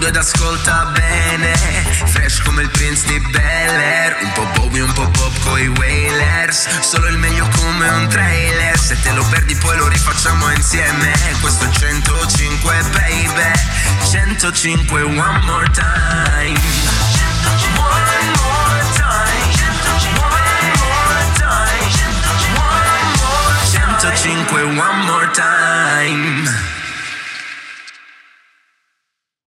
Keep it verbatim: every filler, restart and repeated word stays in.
nudo ed ascolta bene, fresh come il Prince di Bel-Air, un po' Bobby, un po' pop coi Wailers, solo il meglio come un trailer, se te lo perdi poi lo rifacciamo insieme, questo è centocinque baby, centocinque one more time, one more time, one more time, one more time, centocinque one more time.